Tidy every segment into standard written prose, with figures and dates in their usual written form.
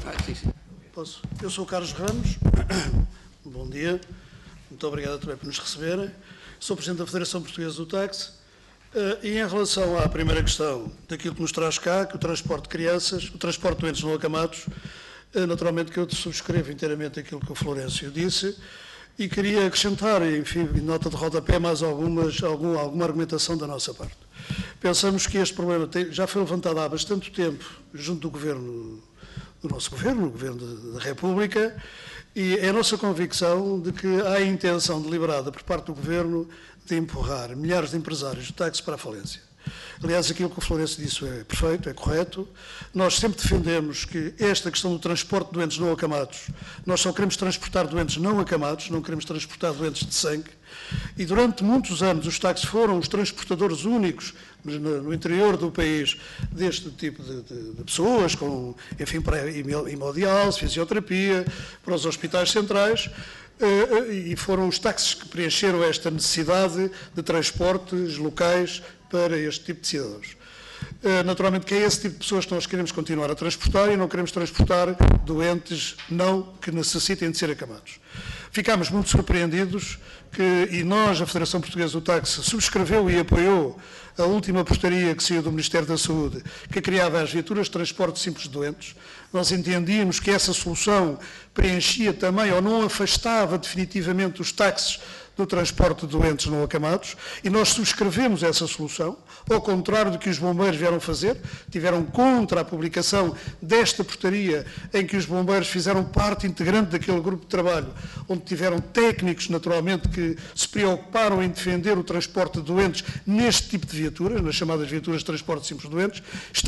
Sim, sim. Posso? Eu sou o Carlos Ramos. Bom dia. Muito obrigado também por nos receberem. Sou Presidente da Federação Portuguesa do Táxi. E em relação à primeira questão, daquilo que nos traz cá, que o transporte de crianças, o transporte de doentes não acamados, naturalmente que eu subscrevo inteiramente aquilo que o Florencio disse e queria acrescentar, enfim, nota de rodapé, mais alguma argumentação da nossa parte. Pensamos que este problema já foi levantado há bastante tempo junto do Governo, do nosso Governo, o Governo da República, e é a nossa convicção de que há a intenção deliberada por parte do Governo de empurrar milhares de empresários do táxi para a falência. Aliás, aquilo que o Florencio disse é perfeito, é correto. Nós sempre defendemos que esta questão do transporte de doentes não acamados, nós só queremos transportar doentes não acamados, não queremos transportar doentes de sangue. E durante muitos anos os táxis foram os transportadores únicos no interior do país deste tipo de pessoas, com, enfim, para hemodiálise, fisioterapia, para os hospitais centrais, e foram os táxis que preencheram esta necessidade de transportes locais para este tipo de cidadãos. Naturalmente que é esse tipo de pessoas que nós queremos continuar a transportar e não queremos transportar doentes que necessitem de ser acamados. Ficámos muito surpreendidos e nós, a Federação Portuguesa do Táxi, subscreveu e apoiou a última portaria que saiu do Ministério da Saúde, que criava as viaturas de transporte simples de doentes. Nós entendíamos que essa solução preenchia também ou não afastava definitivamente os táxis do transporte de doentes não acamados, e nós subscrevemos essa solução, ao contrário do que os bombeiros vieram fazer, tiveram contra a publicação desta portaria, em que os bombeiros fizeram parte integrante daquele grupo de trabalho, onde tiveram técnicos, naturalmente, que se preocuparam em defender o transporte de doentes neste tipo de viaturas, nas chamadas viaturas de transporte simples de doentes.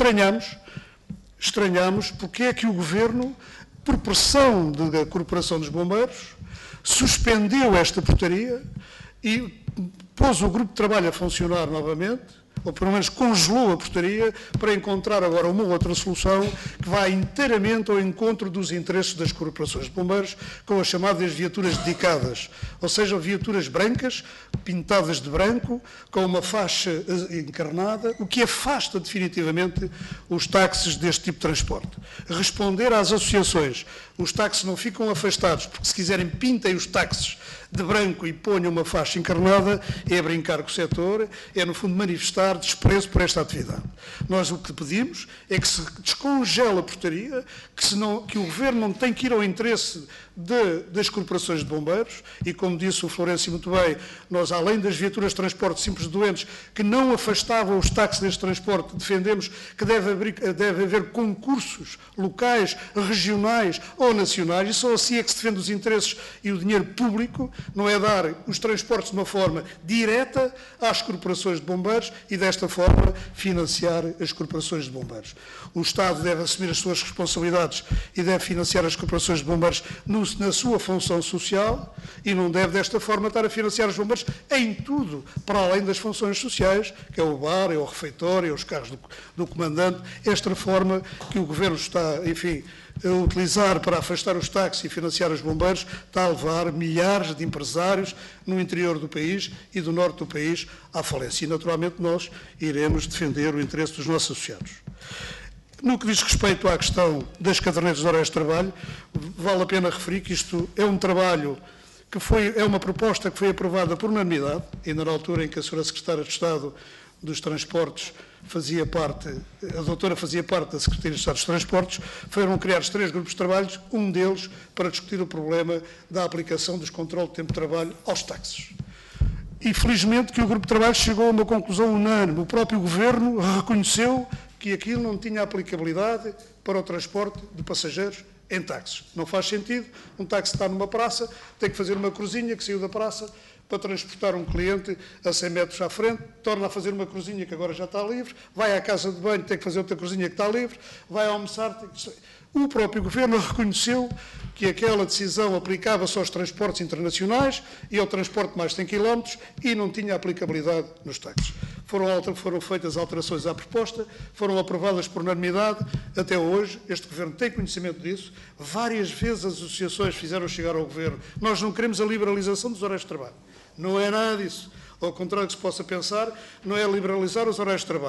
Estranhamos porque é que o Governo, por pressão da Corporação dos Bombeiros, suspendeu esta portaria e pôs o grupo de trabalho a funcionar novamente, ou pelo menos congelou a portaria, para encontrar agora uma outra solução que vai inteiramente ao encontro dos interesses das corporações de bombeiros, com as chamadas viaturas dedicadas, ou seja, viaturas brancas, pintadas de branco, com uma faixa encarnada, o que afasta definitivamente os táxis deste tipo de transporte. Responder às associações, os táxis não ficam afastados, porque se quiserem pintem os táxis de branco e ponham uma faixa encarnada, é brincar com o setor, é no fundo manifestar desprezo por esta atividade. Nós o que pedimos é que se descongele a portaria, que o Governo não tem que ir ao interesse das corporações de bombeiros, e como disse o Florencio muito bem, nós além das viaturas de transporte simples de doentes, que não afastavam os táxis deste transporte, defendemos que deve haver concursos locais, regionais ou nacionais, e só assim é que se defende os interesses e o dinheiro público, não é dar os transportes de uma forma direta às corporações de bombeiros e desta forma financiar as corporações de bombeiros. O Estado deve assumir as suas responsabilidades e deve financiar as corporações de bombeiros na sua função social e não deve desta forma estar a financiar os bombeiros em tudo, para além das funções sociais, que é o bar, é o refeitório, é os carros do comandante. Esta forma que o Governo está, enfim, a utilizar para afastar os táxis e financiar os bombeiros, está a levar milhares de empresários no interior do país e do norte do país à falência. E, naturalmente, nós iremos defender o interesse dos nossos associados. No que diz respeito à questão das cadernetas de horários de trabalho, vale a pena referir que isto é um trabalho é uma proposta que foi aprovada por unanimidade, ainda na altura em que a Sra. Secretária de Estado dos Transportes a doutora fazia parte da Secretaria de Estado dos Transportes. Foram criados 3 grupos de trabalho, um deles para discutir o problema da aplicação dos controles de tempo de trabalho aos táxis. E felizmente que o grupo de trabalho chegou a uma conclusão unânime. O próprio Governo reconheceu que aquilo não tinha aplicabilidade para o transporte de passageiros em táxis. Não faz sentido, um táxi está numa praça, tem que fazer uma cruzinha que saiu da praça para transportar um cliente a 100 metros à frente, torna a fazer uma cruzinha que agora já está livre, vai à casa de banho, tem que fazer outra cruzinha que está livre, vai almoçar. O próprio Governo reconheceu que aquela decisão aplicava-se aos transportes internacionais e ao transporte mais de 100 km e não tinha aplicabilidade nos táxis. Foram feitas alterações à proposta, foram aprovadas por unanimidade. Até hoje, este Governo tem conhecimento disso. Várias vezes as associações fizeram chegar ao Governo: nós não queremos a liberalização dos horários de trabalho. Não é nada disso. Ao contrário do que se possa pensar, não é liberalizar os horários de trabalho.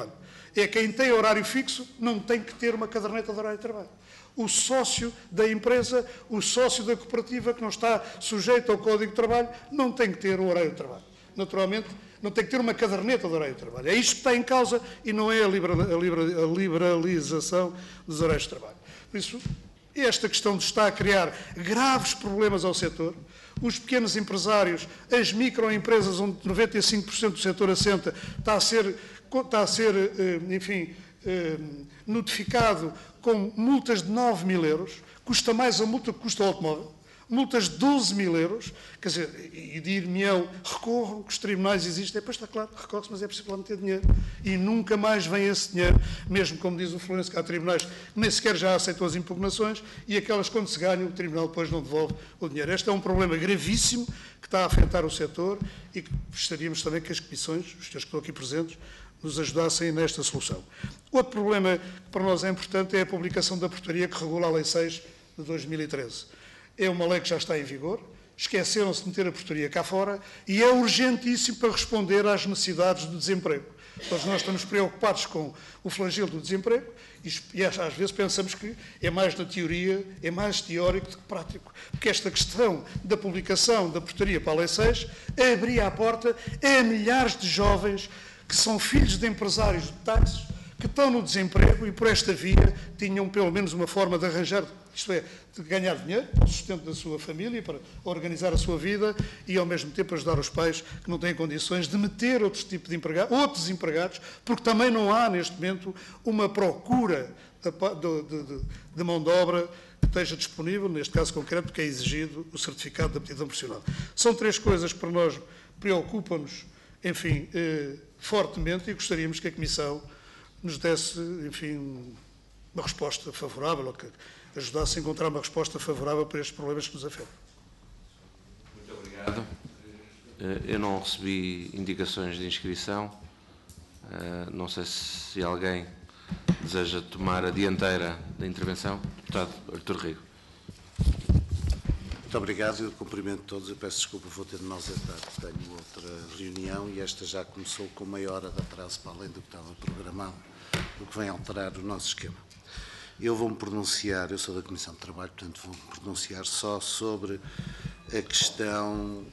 é quem tem horário fixo não tem que ter uma caderneta de horário de trabalho. O sócio da empresa, o sócio da cooperativa que não está sujeito ao Código de Trabalho, não tem que ter o horário de trabalho. Naturalmente, não tem que ter uma caderneta de horário de trabalho. É isto que está em causa e não é a liberalização dos horários de trabalho. Por isso, esta questão está a criar graves problemas ao setor. Os pequenos empresários, as microempresas, onde 95% do setor assenta, está a ser enfim, notificado com multas de 9.000 euros, custa mais a multa que custa o automóvel, multas de 12.000 euros, quer dizer, e dir-me-ão, recorram, que os tribunais existem, pois está claro, recorre-se, mas é preciso lá meter dinheiro, e nunca mais vem esse dinheiro, mesmo como diz o Florencio, que há tribunais que nem sequer já aceitam as impugnações, e aquelas quando se ganham, o tribunal depois não devolve o dinheiro. Este é um problema gravíssimo, que está a afetar o setor, e que gostaríamos também que as comissões, os senhores que estão aqui presentes, nos ajudassem nesta solução. Outro problema que para nós é importante é a publicação da portaria que regula a Lei 6 de 2013. É uma lei que já está em vigor, esqueceram-se de meter a portaria cá fora e é urgentíssimo para responder às necessidades do desemprego. Todos nós estamos preocupados com o flagelo do desemprego e às vezes pensamos que é mais na teoria, é mais teórico do que prático. Porque esta questão da publicação da portaria para a Lei 6 abria a porta a milhares de jovens que são filhos de empresários de táxis, que estão no desemprego e por esta via tinham pelo menos uma forma de arranjar, isto é, de ganhar dinheiro para o sustento da sua família, para organizar a sua vida e ao mesmo tempo ajudar os pais que não têm condições de meter outros tipos de empregados, outros empregados, porque também não há neste momento uma procura de mão de obra que esteja disponível, neste caso concreto, porque é exigido o certificado de aptidão profissional. São três coisas que para nós preocupam-nos, enfim, fortemente e gostaríamos que a Comissão nos desse, enfim, uma resposta favorável, ou que ajudasse a encontrar uma resposta favorável para estes problemas que nos afetam. Muito obrigado. Eu não recebi indicações de inscrição. Não sei se alguém deseja tomar a dianteira da intervenção. Deputado Artur Rego. Muito obrigado, eu cumprimento todos. Eu peço desculpa, vou ter de me ausentar, tenho outra reunião e esta já começou com meia hora de atraso para além do que estava programado, o que vem alterar o nosso esquema. Eu vou-me pronunciar, eu sou da Comissão de Trabalho, portanto vou-me pronunciar só sobre a questão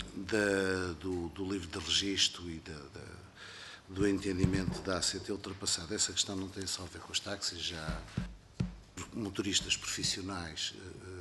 do livro de registro e do entendimento da ACT ultrapassado. Essa questão não tem só a ver com os táxis, já motoristas profissionais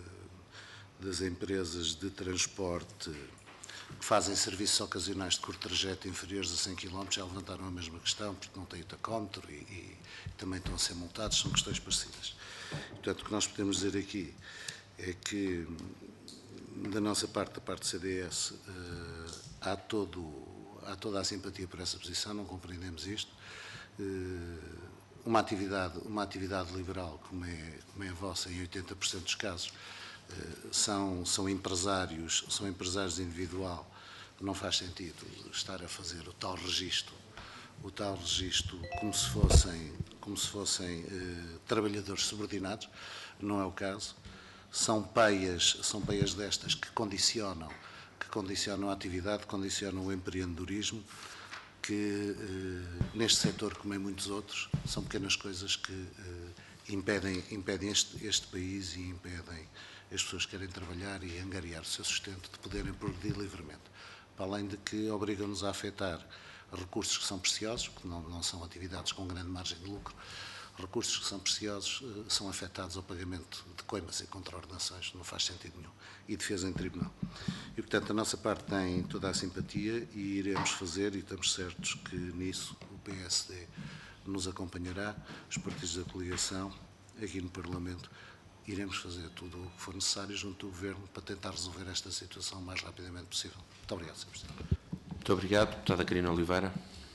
das empresas de transporte que fazem serviços ocasionais de curto trajeto inferiores a 100 km já levantaram a mesma questão, porque não têm o tacómetro e também estão a ser multados, são questões parecidas. Portanto, o que nós podemos dizer aqui é que, da nossa parte, da parte do CDS, há toda a simpatia por essa posição, não compreendemos isto. Uma atividade liberal, como é a vossa, em 80% dos casos, são empresários individual, não faz sentido estar a fazer o tal registro como se fossem trabalhadores subordinados, não é o caso. São peias destas que condicionam a atividade, condicionam o empreendedorismo, que neste setor, como em muitos outros, são pequenas coisas que impedem este país e impedem as pessoas que querem trabalhar e angariar o seu sustento de poderem progredir livremente. Para além de que obrigam-nos a afetar recursos que são preciosos, porque não são atividades com grande margem de lucro, recursos que são preciosos são afetados ao pagamento de coimas e contraordenações, não faz sentido nenhum, e defesa em tribunal. E, portanto, a nossa parte tem toda a simpatia e iremos fazer, e estamos certos que nisso o PSD nos acompanhará, os partidos da coligação, aqui no Parlamento, iremos fazer tudo o que for necessário junto do Governo para tentar resolver esta situação o mais rapidamente possível. Muito obrigado, Sr. Presidente. Muito obrigado. Deputada Carina Oliveira.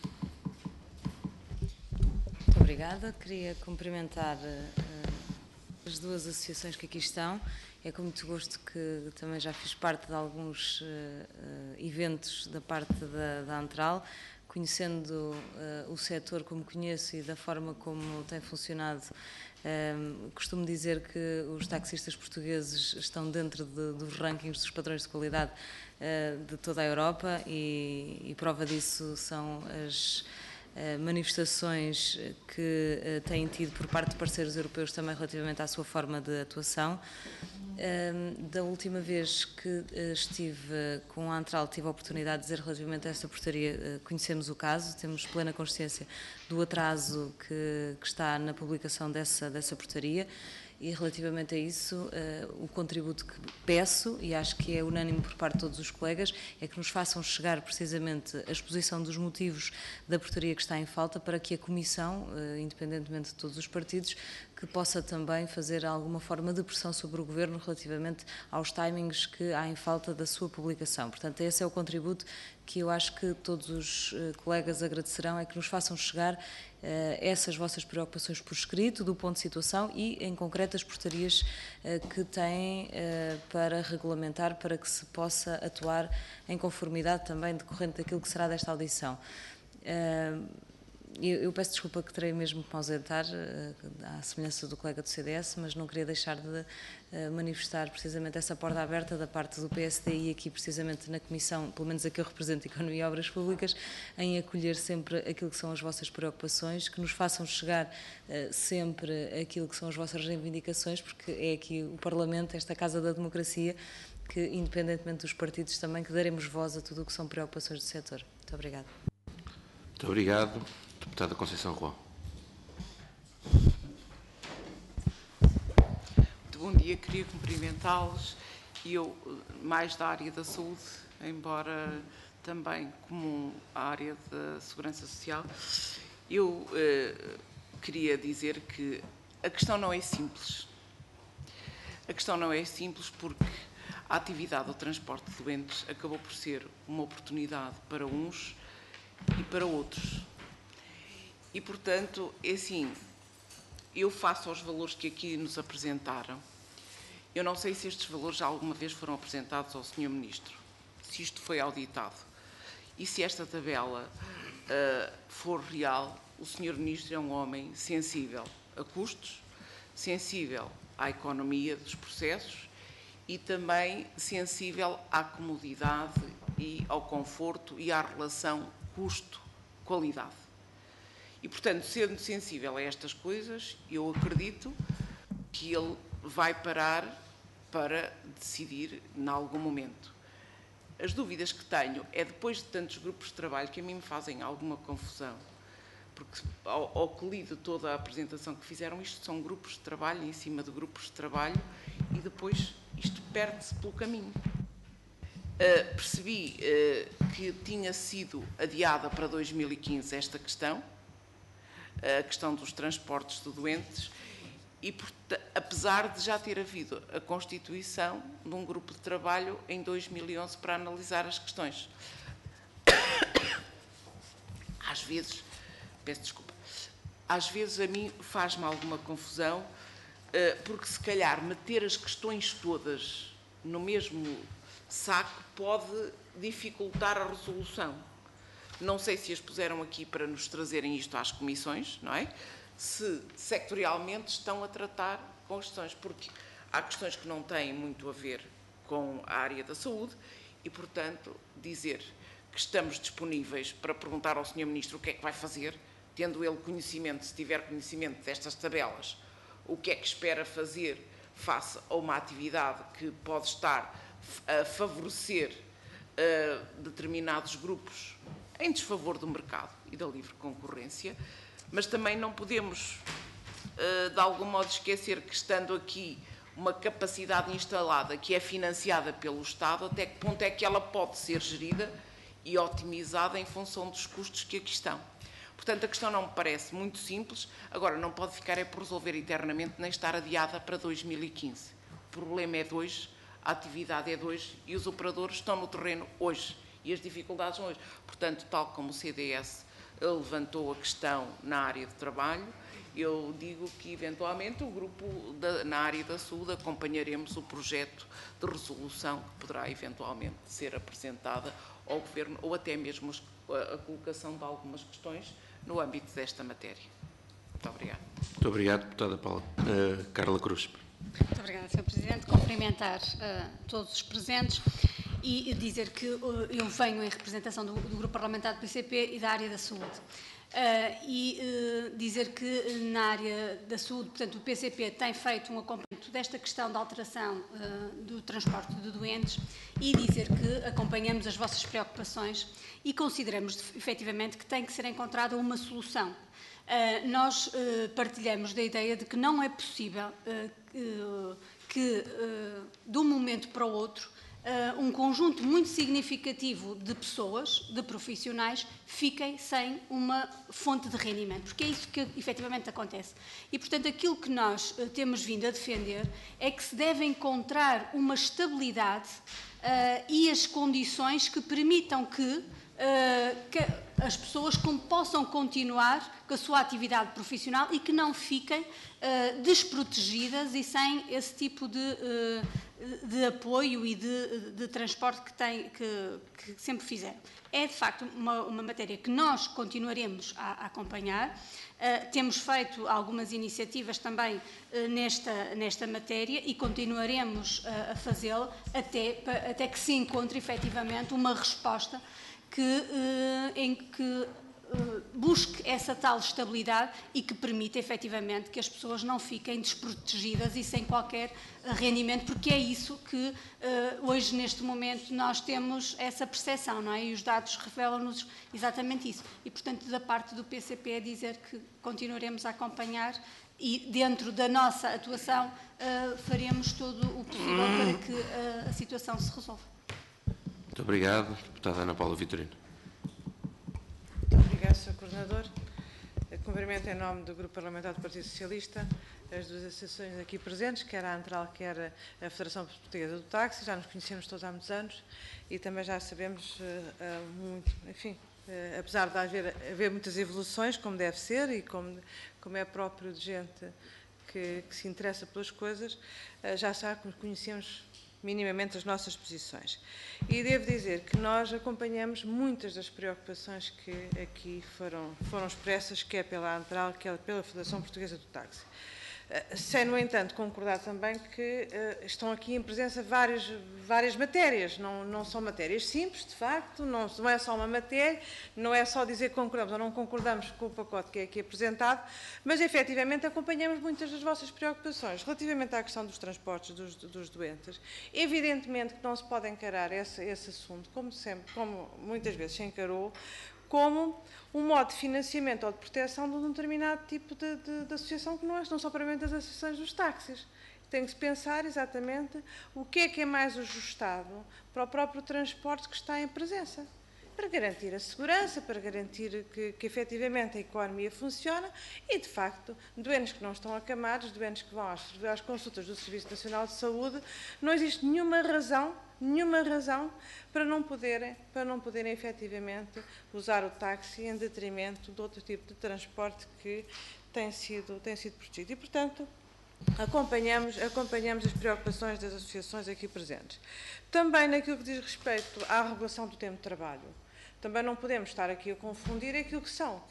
Muito obrigada. Queria cumprimentar as duas associações que aqui estão. É com muito gosto que também já fiz parte de alguns eventos da parte da Antral, conhecendo o setor como conheço e da forma como tem funcionado. Costumo dizer que os taxistas portugueses estão dentro dos rankings dos padrões de qualidade de toda a Europa e prova disso são manifestações que têm tido por parte de parceiros europeus também relativamente à sua forma de atuação. Da última vez que estive com a Antral, tive a oportunidade de dizer relativamente a esta portaria, conhecemos o caso, temos plena consciência do atraso que está na publicação dessa portaria. E relativamente a isso, o contributo que peço, e acho que é unânime por parte de todos os colegas, é que nos façam chegar precisamente a exposição dos motivos da portaria que está em falta, para que a Comissão, independentemente de todos os partidos, que possa também fazer alguma forma de pressão sobre o Governo relativamente aos timings que há em falta da sua publicação. Portanto, esse é o contributo que eu acho que todos os colegas agradecerão, é que nos façam chegar essas vossas preocupações por escrito, do ponto de situação e, em concreto, as portarias que têm para regulamentar, para que se possa atuar em conformidade também decorrente daquilo que será desta audição. Eu peço desculpa que terei mesmo que me ausentar, à semelhança do colega do CDS, mas não queria deixar de manifestar precisamente essa porta aberta da parte do PSD e aqui precisamente na Comissão, pelo menos a que eu represento, Economia e Obras Públicas, em acolher sempre aquilo que são as vossas preocupações, que nos façam chegar sempre aquilo que são as vossas reivindicações, porque é aqui o Parlamento, esta Casa da Democracia, que independentemente dos partidos também, que daremos voz a tudo o que são preocupações do setor. Muito obrigada. Muito obrigado. Deputada Conceição Roão. Muito bom dia, queria cumprimentá-los. Eu, mais da área da saúde, embora também como a área da segurança social, eu queria dizer que a questão não é simples. A questão não é simples porque a atividade do transporte de doentes acabou por ser uma oportunidade para uns e para outros. E, portanto, é assim, eu faço aos valores que aqui nos apresentaram. Eu não sei se estes valores já alguma vez foram apresentados ao Sr. Ministro, se isto foi auditado. E se esta tabela for real, o Sr. Ministro é um homem sensível a custos, sensível à economia dos processos e também sensível à comodidade e ao conforto e à relação custo-qualidade. E, portanto, sendo sensível a estas coisas, eu acredito que ele vai parar para decidir em algum momento. As dúvidas que tenho é, depois de tantos grupos de trabalho, que a mim me fazem alguma confusão, porque ao que lido toda a apresentação que fizeram, isto são grupos de trabalho em cima de grupos de trabalho e depois isto perde-se pelo caminho. Percebi que tinha sido adiada para 2015 esta questão, a questão dos transportes de doentes, e apesar de já ter havido a constituição de um grupo de trabalho em 2011 para analisar as questões. Às vezes, peço desculpa, às vezes a mim faz-me alguma confusão, porque se calhar meter as questões todas no mesmo saco pode dificultar a resolução. Não sei se as puseram aqui para nos trazerem isto às comissões, não é? Se sectorialmente estão a tratar com questões, porque há questões que não têm muito a ver com a área da saúde e, portanto, dizer que estamos disponíveis para perguntar ao Sr. Ministro o que é que vai fazer, tendo ele conhecimento, se tiver conhecimento destas tabelas, o que é que espera fazer face a uma atividade que pode estar a favorecer determinados grupos em desfavor do mercado e da livre concorrência, mas também não podemos, de algum modo, esquecer que, estando aqui uma capacidade instalada que é financiada pelo Estado, até que ponto é que ela pode ser gerida e otimizada em função dos custos que aqui estão. Portanto, a questão não me parece muito simples, agora não pode ficar é por resolver eternamente nem estar adiada para 2015. O problema é de hoje, a atividade é de hoje e os operadores estão no terreno hoje. E as dificuldades são hoje. Portanto, tal como o CDS levantou a questão na área de trabalho, eu digo que, eventualmente, o grupo na área da saúde acompanharemos o projeto de resolução que poderá, eventualmente, ser apresentada ao Governo ou até mesmo a colocação de algumas questões no âmbito desta matéria. Muito obrigada. Muito obrigado, deputada Carla Cruz. Muito obrigada, Sr. Presidente. Cumprimentar todos os presentes e dizer que eu venho em representação do Grupo Parlamentar do PCP e da área da saúde. dizer que na área da saúde, portanto, o PCP tem feito um acompanhamento desta questão da alteração do transporte de doentes e dizer que acompanhamos as vossas preocupações e consideramos efetivamente que tem que ser encontrada uma solução. Nós partilhamos da ideia de que não é possível que de um momento para o outro um conjunto muito significativo de pessoas, de profissionais, fiquem sem uma fonte de rendimento, porque é isso que efetivamente acontece. E, portanto, aquilo que nós temos vindo a defender é que se deve encontrar uma estabilidade e as condições que permitam que as pessoas possam continuar com a sua atividade profissional e que não fiquem desprotegidas e sem esse tipo de apoio e de transporte que sempre fizeram. É, de facto, uma matéria que nós continuaremos a acompanhar. Temos feito algumas iniciativas também nesta matéria e continuaremos a fazê-lo até que se encontre efetivamente uma resposta em que busque essa tal estabilidade e que permita efetivamente que as pessoas não fiquem desprotegidas e sem qualquer rendimento, porque é isso que hoje, neste momento, nós temos essa percepção, não é? E os dados revelam-nos exatamente isso. E, portanto, da parte do PCP é dizer que continuaremos a acompanhar e, dentro da nossa atuação, faremos todo o possível para que a situação se resolva. Muito obrigado. Deputada Ana Paula Vitorino. Muito obrigado, Sr. Coordenador. Cumprimento em nome do Grupo Parlamentar do Partido Socialista as duas associações aqui presentes, quer a Antral, quer a Federação Portuguesa do Táxi. Já nos conhecemos todos há muitos anos e também já sabemos muito, enfim, apesar de haver muitas evoluções, como deve ser e como é próprio de gente que se interessa pelas coisas, já conhecemos minimamente as nossas posições. E devo dizer que nós acompanhamos muitas das preocupações que aqui foram expressas, quer pela Antral, quer pela Federação Portuguesa do Táxi. Sem, no entanto, concordar também que estão aqui em presença várias matérias, não são matérias simples, de facto, não é só uma matéria, não é só dizer que concordamos ou não concordamos com o pacote que é aqui apresentado, mas efetivamente acompanhamos muitas das vossas preocupações. Relativamente à questão dos transportes dos doentes, evidentemente que não se pode encarar esse assunto, como muitas vezes se encarou, como um modo de financiamento ou de proteção de um determinado tipo de associação, que não são propriamente as associações dos táxis. Tem que se pensar exatamente o que é mais ajustado para o próprio transporte que está em presença, para garantir a segurança, para garantir que efetivamente a economia funciona e, de facto, doentes que não estão acamados, doentes que vão às consultas do Serviço Nacional de Saúde, não existe nenhuma razão para não poderem efetivamente usar o táxi em detrimento de outro tipo de transporte que tem sido protegido. E, portanto, acompanhamos as preocupações das associações aqui presentes. Também naquilo que diz respeito à regulação do tempo de trabalho. Também não podemos estar aqui a confundir aquilo que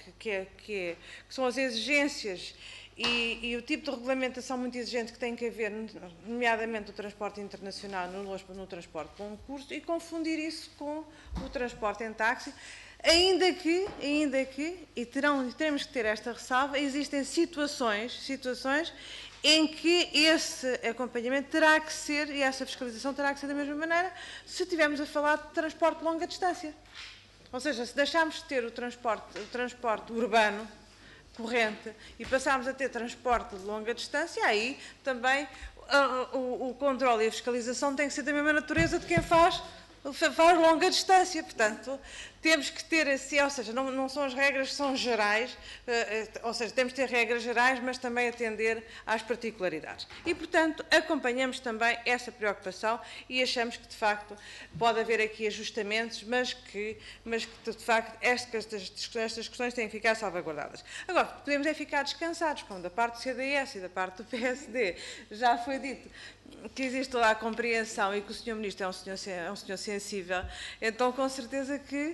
são as exigências e o tipo de regulamentação muito exigente que tem que haver, nomeadamente o transporte internacional no transporte com curso, e confundir isso com o transporte em táxi, ainda que, e teremos que ter esta ressalva, existem situações em que esse acompanhamento terá que ser, e essa fiscalização terá que ser da mesma maneira, se estivermos a falar de transporte de longa distância. Ou seja, se deixarmos de ter o transporte urbano, corrente, e passarmos a ter transporte de longa distância, aí também o controle e a fiscalização têm que ser da mesma natureza de quem faz longa distância. Portanto, temos que ter assim, ou seja, não são as regras que são gerais, ou seja, temos que ter regras gerais, mas também atender às particularidades. E, portanto, acompanhamos também essa preocupação e achamos que, de facto, pode haver aqui ajustamentos, mas que de facto, estas questões têm que ficar salvaguardadas. Agora, podemos ficar descansados, como da parte do CDS e da parte do PSD já foi dito, que existe toda a compreensão e que o Sr. Ministro é um senhor sensível, então com certeza que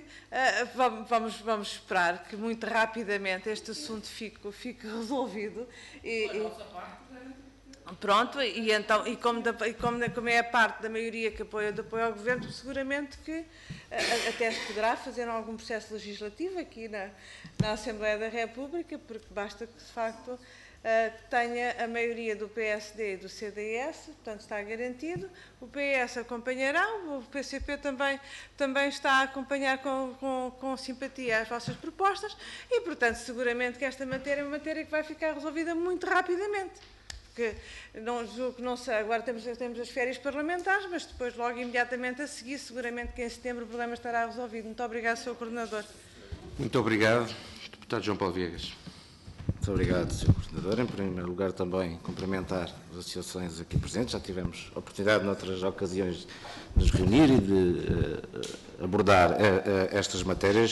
vamos esperar que muito rapidamente este assunto fique resolvido. Pronto, e então, como é a parte da maioria que apoia ao Governo, seguramente que até se poderá fazer algum processo legislativo aqui na Assembleia da República, porque basta que, de facto, tenha a maioria do PSD e do CDS, portanto está garantido, o PS acompanhará, o PCP também está a acompanhar com simpatia as vossas propostas e, portanto, seguramente que esta matéria é uma matéria que vai ficar resolvida muito rapidamente. Que não sei, agora temos as férias parlamentares, mas depois, logo imediatamente a seguir, seguramente que em setembro o problema estará resolvido. Muito obrigado, Sr. Coordenador. Muito obrigado. Deputado João Paulo Viegas. Muito obrigado, Sr. Coordenador. Em primeiro lugar, também cumprimentar as associações aqui presentes. Já tivemos a oportunidade, noutras ocasiões, de nos reunir e de abordar estas matérias.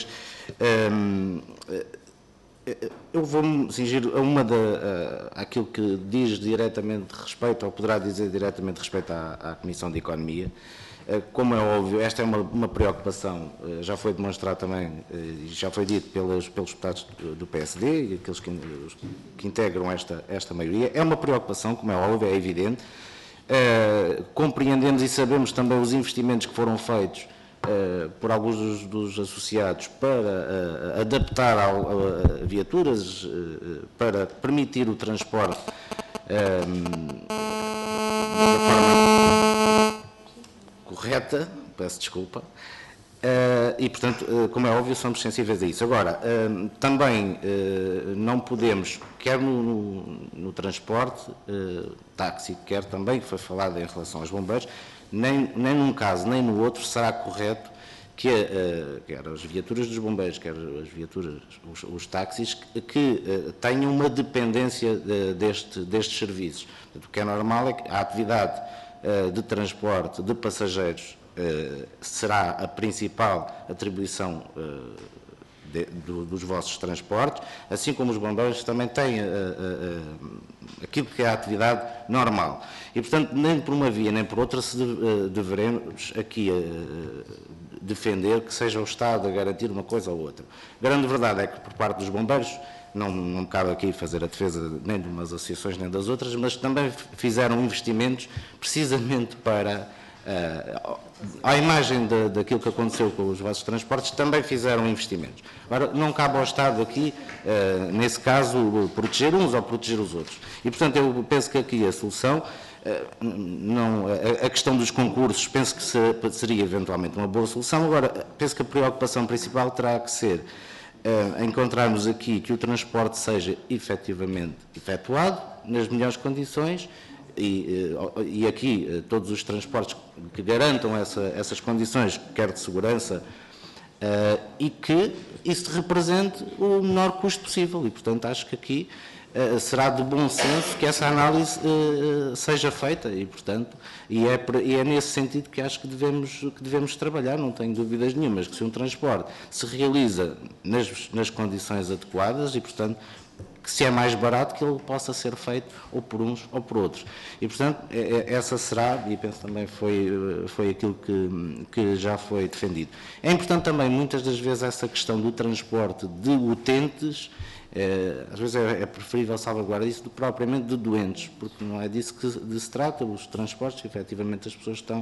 Eu vou-me cingir a àquilo que diz diretamente respeito, ou poderá dizer diretamente respeito à Comissão de Economia. Como é óbvio, esta é uma preocupação, já foi demonstrado também, e já foi dito pelos deputados do PSD e aqueles que integram esta maioria. É uma preocupação, como é óbvio, é evidente. Compreendemos e sabemos também os investimentos que foram feitos por alguns dos associados para adaptar viaturas, para permitir o transporte da forma correta, peço desculpa, e, portanto, como é óbvio, somos sensíveis a isso. Agora, também não podemos, quer no transporte, táxi, quer também, que foi falado em relação aos bombeiros, nem num caso, nem no outro, será correto que quer as viaturas dos bombeiros, quer as viaturas, os táxis, que tenham uma dependência destes serviços. O que é normal é que a atividade de transporte de passageiros será a principal atribuição dos vossos transportes, assim como os bombeiros também têm aquilo que é a atividade normal. E, portanto, nem por uma via nem por outra se deveremos aqui defender que seja o Estado a garantir uma coisa ou outra. A grande verdade é que, por parte dos bombeiros, não me cabe aqui fazer a defesa nem de umas associações nem das outras, mas também fizeram investimentos precisamente para, à imagem daquilo que aconteceu com os vossos transportes, também fizeram investimentos. Agora, não cabe ao Estado aqui, nesse caso, proteger uns ou proteger os outros. E, portanto, eu penso que aqui a solução, a questão dos concursos, penso que seria eventualmente uma boa solução. Agora, penso que a preocupação principal terá que ser encontrarmos aqui que o transporte seja efetivamente efetuado nas melhores condições e aqui todos os transportes que garantam essas condições, quer de segurança, e que isso represente o menor custo possível. E, portanto, acho que aqui será de bom senso que essa análise seja feita e, portanto, é nesse sentido que acho que devemos trabalhar, não tenho dúvidas nenhumas, que se um transporte se realiza nas condições adequadas e, portanto, que se é mais barato que ele possa ser feito ou por uns ou por outros. E, portanto, essa será, e penso também foi aquilo que já foi defendido. É importante também, muitas das vezes, essa questão do transporte de utentes. Às vezes é preferível salvaguardar isso do que propriamente de doentes, porque não é disso que se trata. Os transportes, efetivamente, as pessoas estão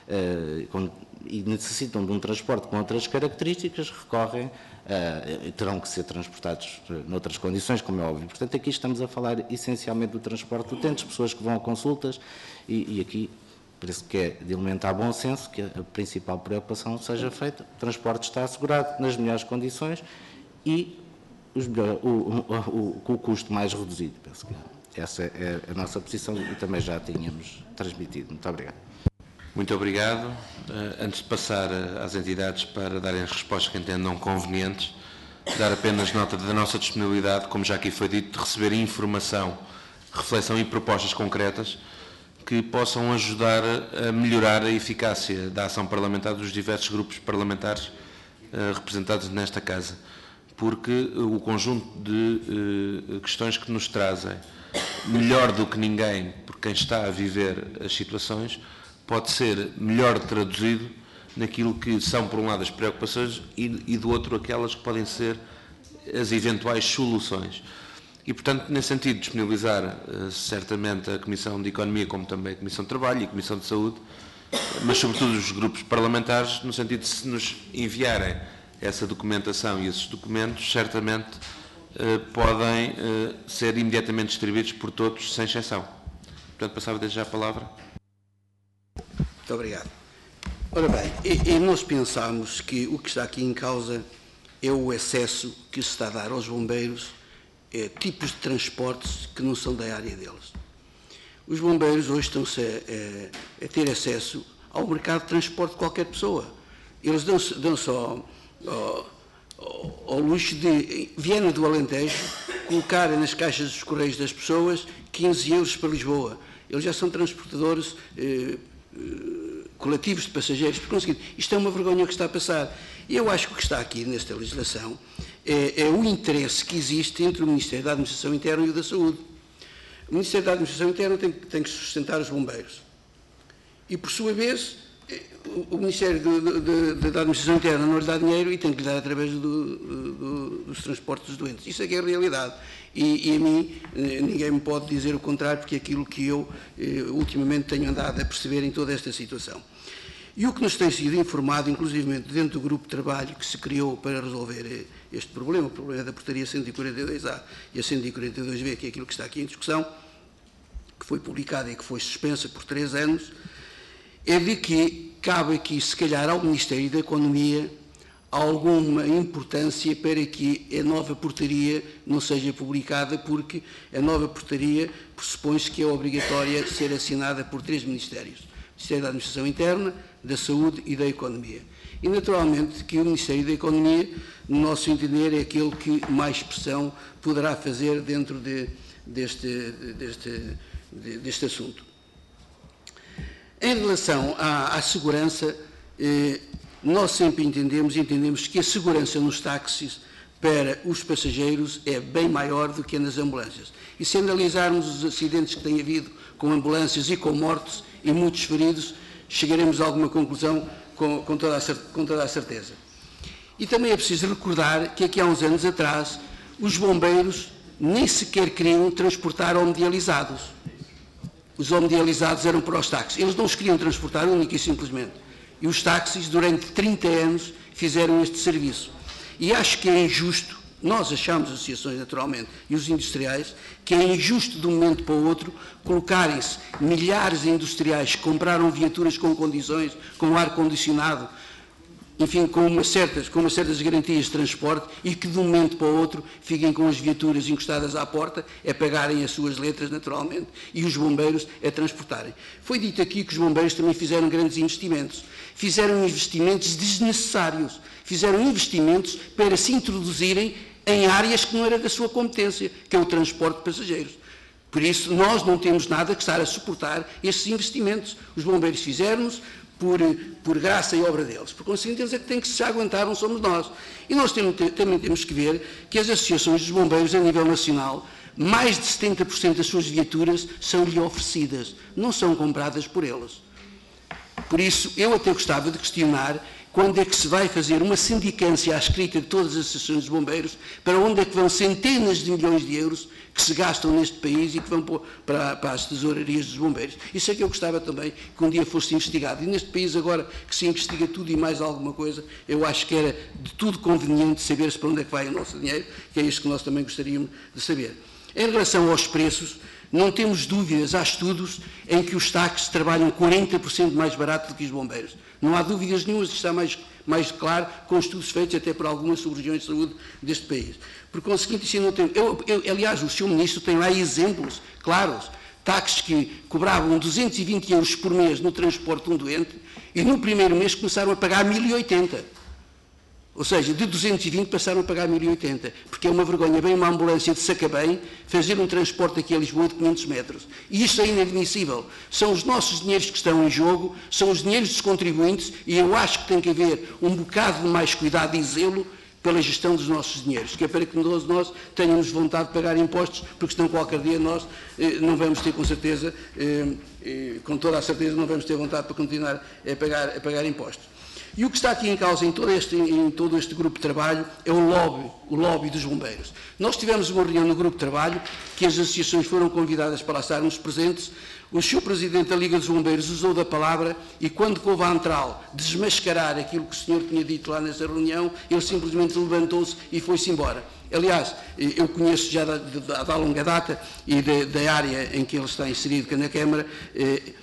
e necessitam de um transporte com outras características, recorrem e terão que ser transportados noutras condições, como é óbvio. Portanto, aqui estamos a falar essencialmente do transporte de utentes, pessoas que vão a consultas, e aqui parece que é de elementar bom senso que a principal preocupação seja feita, o transporte está assegurado nas melhores condições e com o custo mais reduzido. Penso que essa é a nossa posição e também já tínhamos transmitido. Muito obrigado. Muito obrigado. Antes de passar às entidades para darem as respostas que entendam convenientes, dar apenas nota da nossa disponibilidade, como já aqui foi dito, de receber informação, reflexão e propostas concretas que possam ajudar a melhorar a eficácia da ação parlamentar dos diversos grupos parlamentares representados nesta Casa. Porque o conjunto de questões que nos trazem, melhor do que ninguém, por quem está a viver as situações, pode ser melhor traduzido naquilo que são, por um lado, as preocupações e do outro, aquelas que podem ser as eventuais soluções. E, portanto, nesse sentido, disponibilizar certamente a Comissão de Economia, como também a Comissão de Trabalho e a Comissão de Saúde, mas sobretudo os grupos parlamentares, no sentido de se nos enviarem essa documentação e esses documentos, certamente podem ser imediatamente distribuídos por todos, sem exceção. Portanto, passava desde já a palavra. Muito obrigado. Ora bem, e nós pensamos que o que está aqui em causa é o acesso que se está a dar aos bombeiros, tipos de transportes que não são da área deles. Os bombeiros hoje estão-se a ter acesso ao mercado de transporte de qualquer pessoa. Eles dão-se ao luxo de, Viana do Alentejo, colocarem nas caixas dos correios das pessoas 15 euros para Lisboa. Eles já são transportadores coletivos de passageiros. Por conseguinte, isto é uma vergonha o que está a passar. E eu acho que o que está aqui nesta legislação é o interesse que existe entre o Ministério da Administração Interna e o da Saúde. O Ministério da Administração Interna tem que sustentar os bombeiros. E, por sua vez, o Ministério da Administração Interna não lhe dá dinheiro e tem que lhe dar através dos transportes dos doentes. Isso é que é a realidade. E a mim, ninguém me pode dizer o contrário, porque é aquilo que eu, ultimamente, tenho andado a perceber em toda esta situação. E o que nos tem sido informado, inclusivamente dentro do grupo de trabalho que se criou para resolver este problema, o problema da portaria 142A e a 142B, que é aquilo que está aqui em discussão, que foi publicada e que foi suspensa por 3 anos, é de que cabe aqui, se calhar, ao Ministério da Economia alguma importância para que a nova portaria não seja publicada, porque a nova portaria pressupõe-se que é obrigatória ser assinada por 3 ministérios: o Ministério da Administração Interna, da Saúde e da Economia. E, naturalmente, que o Ministério da Economia, no nosso entender, é aquele que mais pressão poderá fazer dentro deste assunto. Em relação à segurança, nós sempre entendemos que a segurança nos táxis para os passageiros é bem maior do que nas ambulâncias. E se analisarmos os acidentes que tem havido com ambulâncias e com mortos e muitos feridos, chegaremos a alguma conclusão com toda a certeza. E também é preciso recordar que aqui há uns anos atrás os bombeiros nem sequer queriam transportar homodializados. Os homodializados eram para os táxis. Eles não os queriam transportar única e simplesmente. E os táxis, durante 30 anos, fizeram este serviço. E acho que é injusto, nós achamos, as associações naturalmente, e os industriais, que é injusto de um momento para o outro colocarem-se milhares de industriais que compraram viaturas com condições, com ar-condicionado, enfim, com umas certas garantias de transporte, e que de um momento para o outro fiquem com as viaturas encostadas à porta, a pagarem as suas letras naturalmente, e os bombeiros a transportarem. Foi dito aqui que os bombeiros também fizeram grandes investimentos. Fizeram investimentos desnecessários. Fizeram investimentos para se introduzirem em áreas que não era da sua competência, que é o transporte de passageiros. Por isso, nós não temos nada que estar a suportar estes investimentos. Os bombeiros fizeram-nos por graça e obra deles. Por conseguinte, eles é que têm que se aguentar, não somos nós. E nós também temos que ver que as associações dos bombeiros a nível nacional, mais de 70% das suas viaturas são-lhe oferecidas, não são compradas por eles. Por isso, eu até gostava de questionar quando é que se vai fazer uma sindicância à escrita de todas as associações de bombeiros, para onde é que vão centenas de milhões de euros que se gastam neste país e que vão para as tesourarias dos bombeiros. Isso é que eu gostava também que um dia fosse investigado. E neste país agora que se investiga tudo e mais alguma coisa, eu acho que era de tudo conveniente saber-se para onde é que vai o nosso dinheiro, que é isso que nós também gostaríamos de saber. Em relação aos preços, não temos dúvidas, há estudos em que os táxis trabalham 40% mais barato do que os bombeiros. Não há dúvidas nenhumas, isto está mais claro, com estudos feitos até por algumas sub-regiões de saúde deste país. Por conseguinte, isso não tem, aliás, o Sr. Ministro tem lá exemplos claros, táxis que cobravam 220 euros por mês no transporte de um doente e no primeiro mês começaram a pagar 1080. Ou seja, de 220 passaram a pagar 1080, porque é uma vergonha, bem uma ambulância de Sacabém, fazer um transporte aqui a Lisboa de 500 metros. E isto é inadmissível. São os nossos dinheiros que estão em jogo, são os dinheiros dos contribuintes, e eu acho que tem que haver um bocado de mais cuidado e zelo pela gestão dos nossos dinheiros, que é para que nós tenhamos vontade de pagar impostos, porque senão qualquer dia nós não vamos ter com certeza, com toda a certeza, não vamos ter vontade para continuar a pagar impostos. E o que está aqui em causa em todo este grupo de trabalho é o lobby dos bombeiros. Nós tivemos uma reunião no grupo de trabalho, que as associações foram convidadas para lá estarmos presentes. O Sr. Presidente da Liga dos Bombeiros usou da palavra e, quando coube à Antral desmascarar aquilo que o senhor tinha dito lá nessa reunião, ele simplesmente levantou-se e foi-se embora. Aliás, eu conheço já da longa data e da área em que ele está inserido, que é na Câmara,